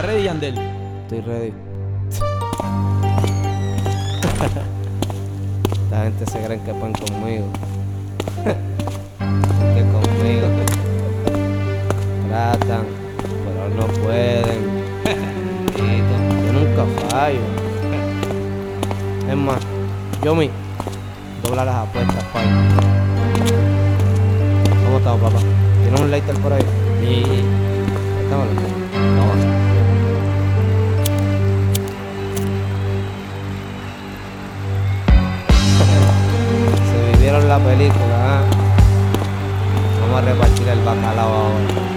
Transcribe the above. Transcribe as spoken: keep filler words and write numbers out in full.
¿Estás ready, Yandel? Estoy ready. La gente se cree que pueden conmigo. Que conmigo tratan, pero no pueden. Yo nunca fallo. Es más, yo mi dobla las apuestas, pai. ¿Cómo estamos, papá? ¿Tienes un lighter por ahí? Sí. Estamos los dos. Vamos. Se vivieron la película, ¿eh? Vamos a repartir el bacalao ahora.